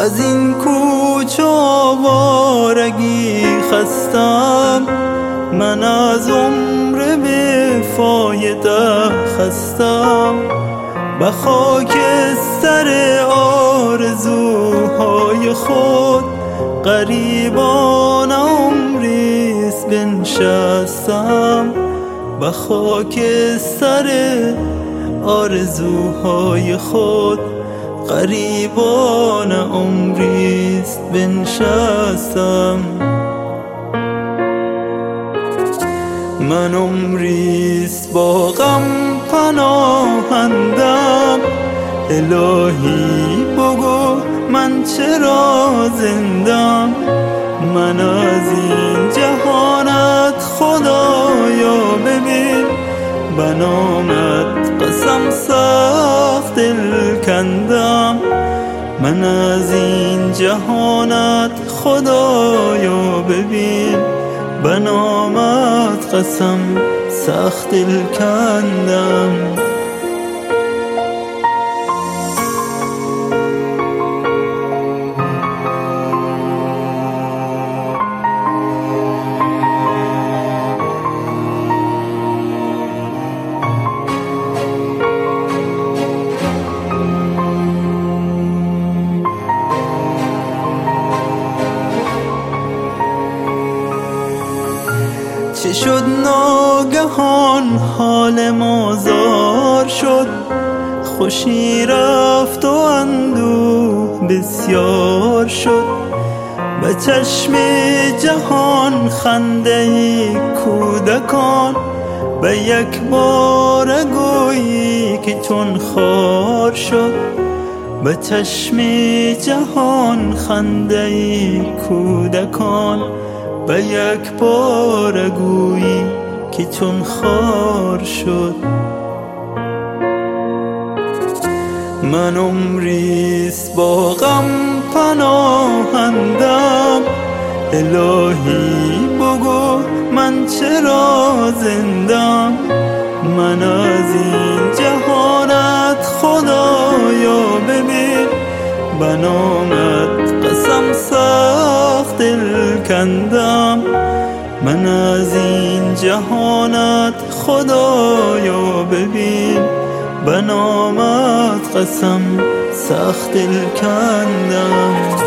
از این کوچ و آوارگی خستم، من از عمر بی‌فایده خستم. به خاکستر آرزوهای خود غریبانه عمریست بنشستم. به خاکستر آرزوهای خود غریبانه عمریست بنشستم. من عمریست با غم پناهندم، الهی بگو من چرا زندم. من از این جهانت خدایا ببین، به نامت قسم سخت دل کندم. من از این جهانت خدایا ببین، به نامت قسم سخت دل کندم. چه شد ناگهان حال ما زار شد، خوشی رفت و اندوه بسیار شد. به چشم جهان خنده کودکان، به یک بار گویی که چون خار شد. به چشم جهان خنده کودکان، به یک بار گویی که چون خار شد. من عمریست با غم پناهندم، الهی بگو من چرا زندم. من از این جهانت خدایا ببین، به نامت قسم سخت دل کندم. من از این جهانت خدایا ببین، به نامت قسم سخت دل کندم.